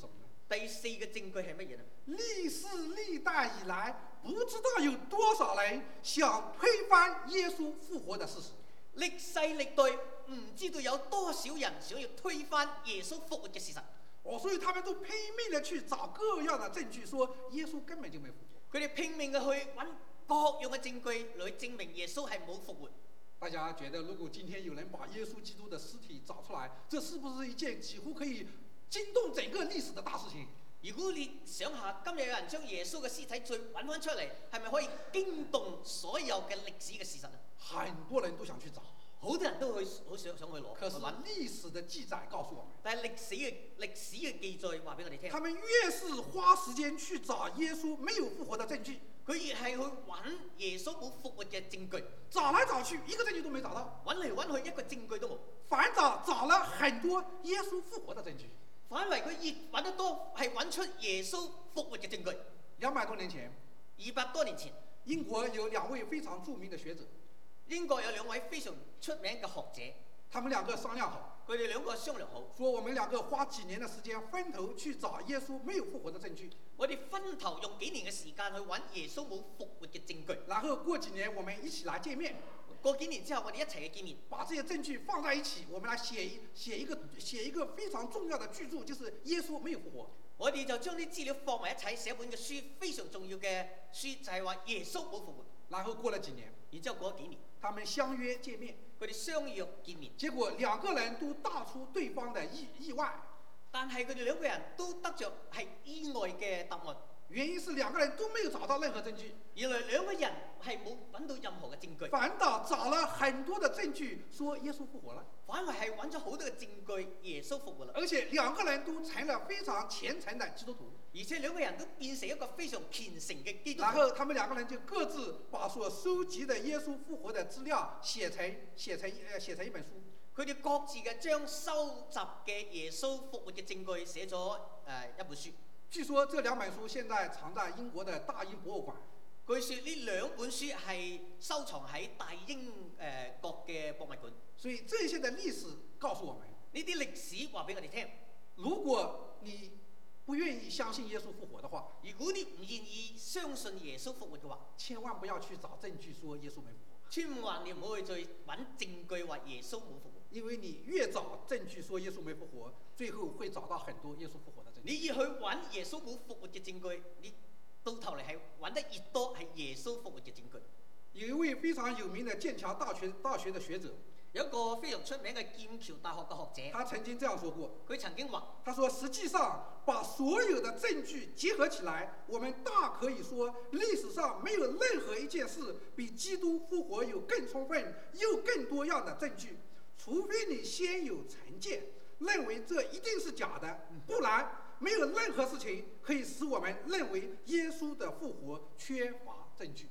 第四個證據係乜嘢呢？ 歷世歷代以來，不知道有多少人想推翻耶穌復活的事實。 歷世歷代唔知道有多少人想要推翻耶穌復活嘅事實。 所以他們都拼命地去找各樣的證據，說耶穌根本就沒復活。 佢哋拼命嘅去揾各樣嘅證據嚟證明耶穌係冇復活。 大家覺得，如果今天有人把耶穌基督的屍體找出來，這是不是一件幾乎可以驚動整個歷史的大事情？ 如果你想下，今日有人將耶穌嘅屍體再揾翻出嚟，係咪可以驚動所有嘅歷史嘅事實呢？ 很多人都想去找， 好多人都好想去攞。 可是歷史的記載告訴我們， 但係歷史嘅記載話俾我哋聽， 他們越是花時間去找耶穌沒有復活的證據， 佢越係去揾耶穌冇復活嘅證據， 找來找去一個證據都沒找到， 揾嚟揾去一個證據都冇， 反找了很多耶穌復活的證據。 反為佢越揾得多，係揾出耶穌復活嘅證據。 200多年前 ，200多年前， 英國有2位非常著名的學者， 英國有2位非常出名嘅學者， 他們2個商量好， 佢哋2個商量好， 說我們2個花幾年的時間分頭去找耶穌沒有復活的證據。 我哋分頭用幾年嘅時間去揾耶穌冇復活嘅證據， 然後過幾年我們一起來見面。 過幾年之後，我哋一齊去見面， 把這些證據放在一起，我們來寫一個非常重要的巨著，就是耶穌沒有復活。 我哋就將啲資料放埋一齊，寫本嘅書，非常重要嘅書，就係話耶穌冇復活。 然後過了幾年， 然之後過咗幾年， 他們相約見面， 佢哋相約見面， 結果2個人都答出對方的意外， 但係佢哋2個人都得着係意外嘅答案。 原因是2個人都沒有找到任何證據， 原來2個人係冇揾到任何嘅證據， 反倒找了很多的證據說耶穌復活了， 反為係揾咗好多嘅證據耶穌復活啦。 而且2個人都成了非常虔誠的基督徒， 而且2個人都變成一個非常虔誠嘅基督徒。 然後他們2個人就各自把所收集的耶穌復活的資料寫成一本書。 佢哋各自嘅將收集嘅耶穌復活嘅證據寫咗一本書。 據說這2本書現在藏在英國的大英博物館。 據說呢2本書係收藏喺大英國嘅博物館。 所以這些的歷史告訴我們， 呢啲歷史話俾我哋聽， 如果你不願意相信耶穌復活的話， 如果你唔願意相信耶穌復活嘅話， 千萬不要去找證據說耶穌沒復活。 千萬你唔好去再揾證據話耶穌冇復活。 因為你越找證據說耶穌沒復活，最後會找到很多耶穌復活的證據。 你越去揾耶穌冇復活嘅證據，你到頭嚟係揾得越多係耶穌復活嘅證據。 有一位非常有名的劍橋大學的學者， 有一個非常出名嘅劍橋大學嘅學者， 他曾經這樣說過， 佢曾經話， 他說實際上把所有的證據結合起來，我們大可以說歷史上沒有任何一件事比基督復活有更充分又更多樣的證據，除非你先有成見，認為這一定是假的，不然沒有任何事情可以使我們認為耶穌的復活缺乏證據。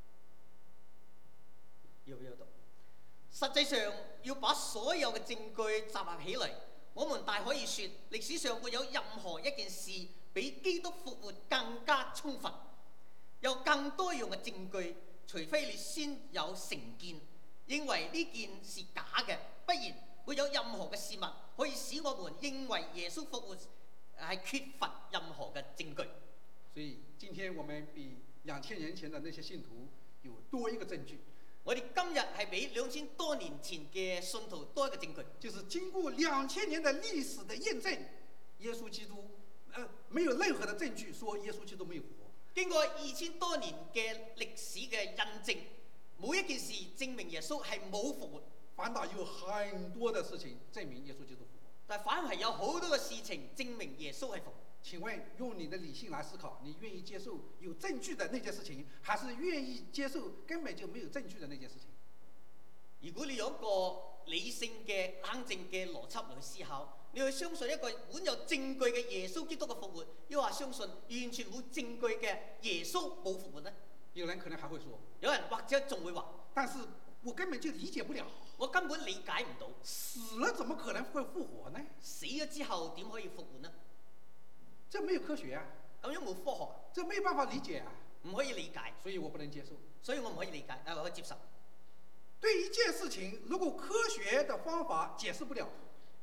要唔要讀？實際上要把所有嘅證據集合起嚟，我們大可以說歷史上沒有任何一件事比基督復活更加充分，有更多樣嘅證據，除非你先有成見，認為呢件是假嘅，不然沒有任何嘅事物可以使我們認為耶穌復活係缺乏任何嘅證據。 所以今天我們比2000年前的那些信徒有多一個證據。 我哋今日係比2000多年前嘅信徒多一個證據， 就是經過2000年的歷史的驗證，耶穌基督，沒有任何的證據說耶穌基督沒有復活。 經過2000多年嘅歷史嘅印證，冇一件事證明耶穌係冇復活， 反倒有很多的事情證明耶穌基督復活。 但反而有好多嘅事情證明耶穌係復活。 請問用你的理性來思考，你願意接受有證據的那件事情，還是願意接受根本就沒有證據的那件事情？ 如果你有一個理性嘅冷靜嘅邏輯嚟去思考，你去相信一個滿有證據嘅耶穌基督嘅復活，抑或相信完全冇證據嘅耶穌冇復活呢？ 有人可能還會說， 有人或者仲會話， 但是我根本就理解不了， 我根本理解唔到， 死了怎麼可能會復活呢？ 死咗之後點可以復活呢？ 這沒有科學啊， 咁樣冇科學， 這沒有辦法理解啊， 唔可以理解， 所以我不能接受， 所以我唔可以理解，我可以接受。 對一件事情，如果科學的方法解釋不了，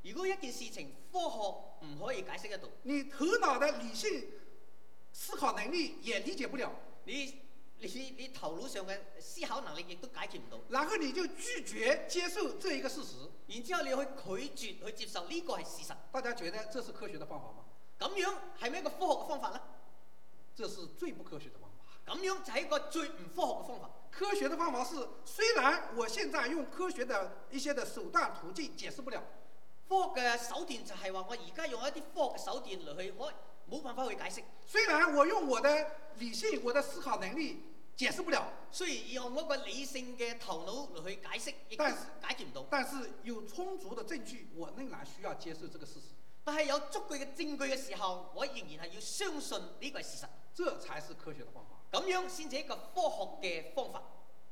如果一件事情科學唔可以解釋得到， 你頭腦的理性思考能力也理解不了， 你頭腦上嘅思考能力亦都解決唔到， 然後你就拒絕接受這一個事實。 然之後你去拒絕去接受呢個係事實。 大家覺得這是科學的方法嗎？ 咁樣係咪一個科學嘅方法呢？ 這是最不科學的方法。 咁樣就係一個最唔科學嘅方法。 科學的方法是，雖然我現在用科學的一些的手段途徑解釋不了， 科學嘅手段就係話我而家用一啲科學嘅手段嚟去冇辦法去解釋。 雖然我用我的理性、我的思考能力解釋不了， 雖然用嗰個理性嘅頭腦嚟去解釋，亦都解決唔到。 但是有充足的證據，我仍然需要接受這個事實。 但係有足夠嘅證據嘅時候，我仍然係要相信呢個係事實。 這才是科學的方法。 咁樣先至一個科學嘅方法。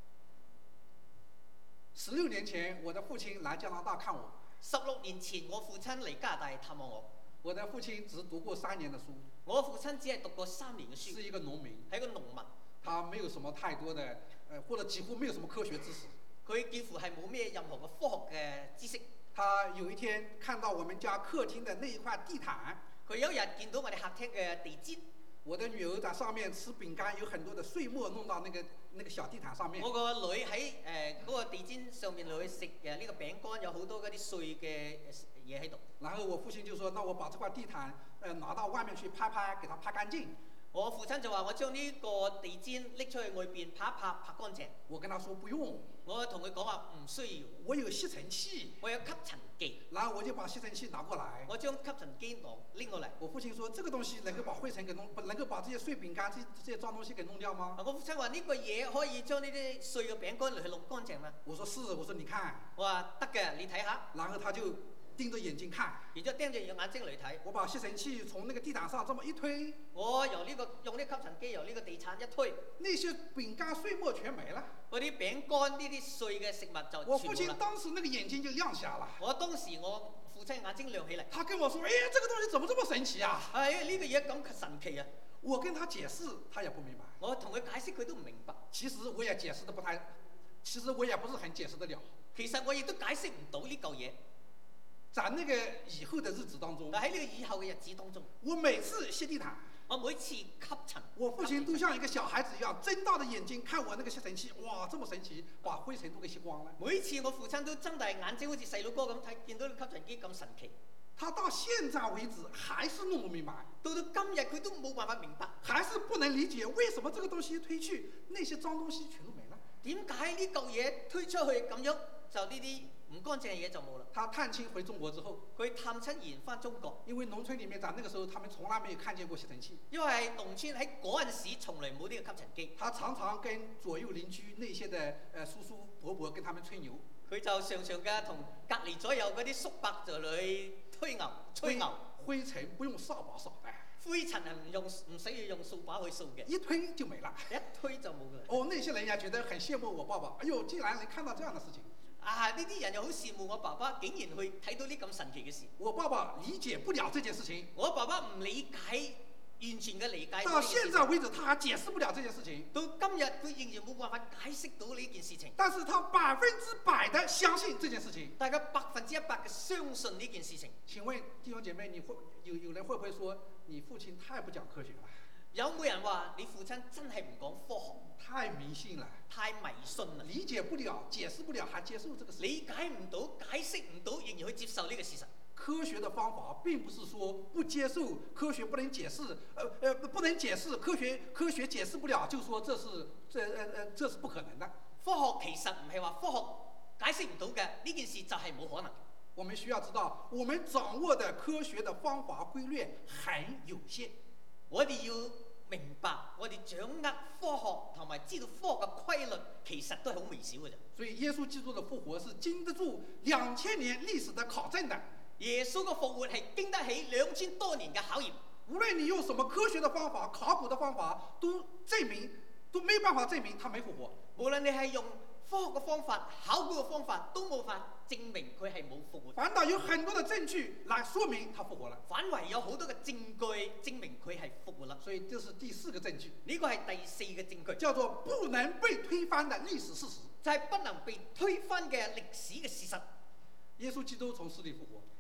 16年前，我的父親來加拿大看我。 16年前，我父親嚟加拿大探望我。 我的父親只讀過3年的書。 我父親只係讀過3年嘅書。 是一個農民。 係一個農民。 他沒有什麼太多的，或者幾乎沒有什麼科學知識。 佢幾乎係冇咩任何嘅科學嘅知識。 他有一天看到我們家客廳的那一塊地毯。 佢有一日見到我哋客廳嘅地氈。 我的女兒在上面吃餅乾，有很多的碎末弄到那個小地毯上面。 我個女喺嗰個地氈上面去食呢個餅乾，有好多嗰啲碎嘅嘢喺度。 然後我父親就說：那我把這塊地毯拿到外面去拍拍，給它拍乾淨。 我父親就話：我將呢個地氈拎出去外邊拍一拍，拍乾淨。 我跟他說不用。 我同佢講話唔需要。 我有吸塵器。 我有吸塵機。 然後我就把吸塵器拿過來。 我將吸塵機拎過嚟。 我父親說：這個東西能夠把灰塵給弄，能夠把這些碎餅乾、這些髒東西給弄掉嗎？ 我父親話：呢個嘢可以將呢啲碎嘅餅乾嚟去弄乾淨嗎？ 我說是，我說你看。 我話得嘅，你睇下。 然後他就盯着眼睛看。 然之後盯住眼睛嚟睇。 我把吸塵器從那個地毯上這麼一推。 我用呢個吸塵機由呢個地毯一推。 那些餅乾碎末全沒了。 嗰啲餅乾呢啲碎嘅食物就全部啦。 我父親當時那個眼睛就亮瞎了。 我當時我父親眼睛亮起嚟。 他跟我說：哎，這個東西怎麼這麼神奇啊？ 因為呢個嘢咁神奇啊！ 我跟他解釋，他也不明白。 我同佢解釋，佢都唔明白。 其實我也解釋得不太，其實我也不是很解釋得了。 其實我亦都解釋唔到呢嚿嘢。 在那個以後的日子當中， 喺呢個以後嘅日子當中， 我每次吸地毯， 我每次吸塵， 我父親都像一個小孩子一樣，睜大的眼睛看我那個吸塵器，哇，這麼神奇，把灰塵都給吸光了。 每次我父親都睜大眼睛，好似細佬哥咁睇，見到吸塵機咁神奇。 他到現在為止還是弄不明白， 到今日佢都冇辦法明白， 還是不能理解為什麼這個東西推去，那些髒東西全都沒了。 點解呢嚿嘢推出去咁樣，就呢啲唔乾淨嘅嘢就冇啦？ 他探親回中國之後， 佢探親完翻中國， 因為農村裡面在那個時候，他們從來沒有看見過吸塵器。 因為農村喺嗰陣時從來冇呢個吸塵機。 他常常跟左右鄰居那些的叔叔伯伯跟他們吹牛。 佢就常常嘅同隔離左右嗰啲叔伯就嚟吹牛。 灰塵不用掃把掃的。 灰塵係唔使要用掃把去掃嘅， 一推就沒了。 一推就冇㗎啦。 哦，那些人也覺得很羨慕我爸爸。哎呦，竟然能看到這樣的事情。 啊！呢啲人又好羨慕我爸爸，竟然去睇到呢咁神奇嘅事。 我爸爸理解不了這件事情。 我爸爸唔理解，完全嘅理解。 到現在為止，他還解釋不了這件事情。 到今日，佢仍然冇辦法解釋到呢件事情。 但是他100%的相信這件事情。 大家100%嘅相信呢件事情。 請問弟兄姐妹，你會有人會不會說你父親太不講科學了？ 有冇人話你父親真係唔講科學？ 太迷信了， 太迷信啦！ 理解不了，解釋不了，還接受這個事？ 理解唔到，解釋唔到，仍然去接受呢個事實。 科學的方法並不是說不接受科學不能解釋，不能解釋科學解釋不了，就說這是不可能的。 科學其實唔係話科學解釋唔到嘅，呢件事就係冇可能。 我們需要知道，我們掌握的科學的方法規律很有限。 我哋要明白，我哋掌握科學同埋知道科學嘅規律，其實都係好微小嘅啫。 所以耶穌基督的復活是經得住2000年歷史的考證的。 耶穌嘅復活係經得起2000多年嘅考驗。 無論你用什麼科學的方法、考古的方法，都沒辦法證明他沒復活。 無論你係用科學嘅方法、考古嘅方法，都冇法證明佢係冇復活。 反倒有很多的證據來說明他復活了。 反為有好多嘅證據證明佢係復活啦。 所以這是第4個證據。 呢個係第4個證據， 叫做不能被推翻的歷史事實， 就係不能被推翻嘅歷史嘅事實。 耶穌基督從死裏復活。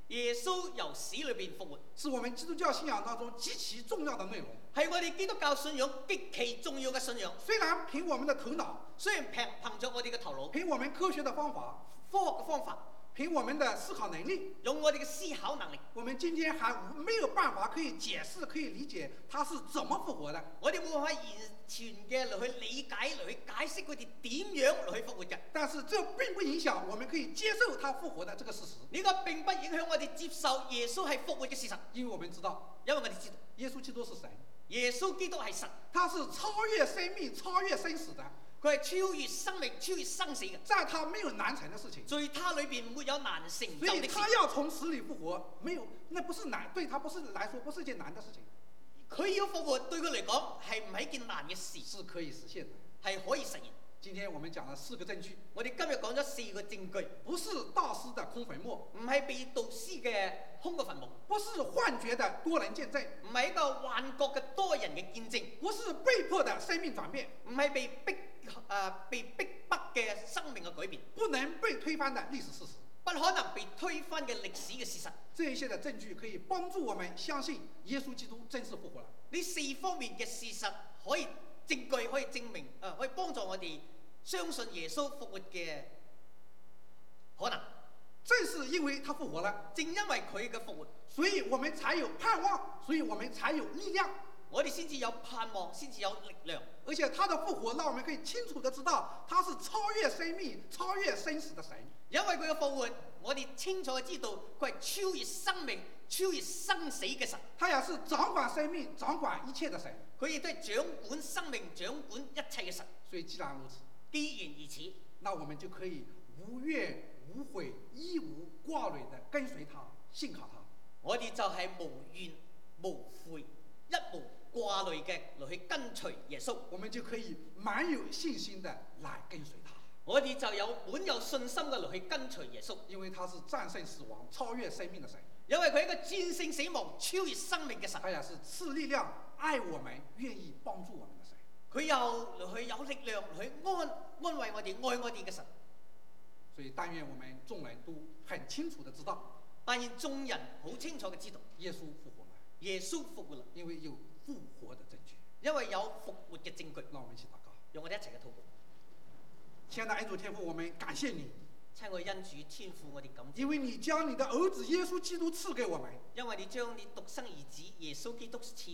耶穌由死裏邊復活， 是我們基督教信仰當中極其重要的內容。 係我哋基督教信仰極其重要嘅信仰。 雖然憑我們的頭腦， 雖然憑着我哋嘅頭腦、 憑我們科學的方法、 科學嘅方法、 憑我們的思考能力， 用我哋嘅思考能力， 我們今天還沒有辦法可以解釋、可以理解他是怎麼復活的。 我哋冇法完全嘅嚟去理解、嚟去解釋佢哋點樣嚟去復活嘅。 但是這並不影響我們可以接受他復活的這個事實。 呢個並不影響我哋接受耶穌係復活嘅事實， 因為我們知道， 因為我哋知道耶穌基督是神， 耶穌基督係神， 他是超越生命、超越生死的， 佢係超越生命、超越生死嘅， 在他沒有難成的事情。 在他裏邊沒有難成就所以的事。 他要從死裏復活，沒有，那不是難，對他不是來說不是一件難的事情， 佢要復活對佢嚟講係唔係一件難嘅事， 是可以實現的。 係可以實現。 今天我們講了4個證據， 我哋今日講咗4個證據， 不是道士的空墳墓， 唔係被盜屍嘅空嘅墳墓， 不是幻覺的多人見證， 唔係一個幻覺嘅多人嘅見證， 不是被迫的生命轉變， 唔係被逼迫嘅生命嘅改變， 不能被推翻的歷史事實。 不可能被推翻嘅歷史嘅事實。 這一些的證據可以幫助我們相信耶穌基督真是復活了。 呢4方面嘅事實可以證據可以證明，可以幫助我哋相信耶穌復活嘅可能。 正是因為他復活了， 正因為佢嘅復活， 所以我們才有盼望，所以我們才有力量。 我哋先至有盼望，先至有力量。 而且他的復活讓我們可以清楚地知道，他是超越生命、超越生死的神。 因為佢嘅復活，我哋清楚地知道佢係超越生命、超越生死嘅神。 他也是掌管生命、掌管一切的神。 佢亦都係掌管生命、掌管一切嘅神。 所以既然如此， 既然如此， 那我們就可以無怨無悔、一無掛慮地跟隨他、信靠他。 我哋就係無怨無悔、一無掛慮嘅嚟去跟隨耶穌。 我們就可以滿有信心地來跟隨他。 我哋就有滿有信心嘅嚟去跟隨耶穌， 因為他是戰勝死亡、超越生命的神。 因為佢係一個戰勝死亡、超越生命嘅神。 他也是賜力量、愛我們、願意幫助我們的神。 佢又嚟去有力量嚟去安慰我哋、愛我哋嘅神。 所以但願我們眾人都很清楚地知道， 但願眾人好清楚嘅知道， 耶穌復活了， 耶穌復活啦， 因為有復活的證據。 因為有復活嘅證據。 讓我們一起禱告。 讓我哋一齊嘅禱告。 親愛的恩主天父，我們感謝你， 親愛恩主天父，我哋感謝， 因為你將你的兒子耶穌基督賜給我們。 因為你將你獨生兒子耶穌基督賜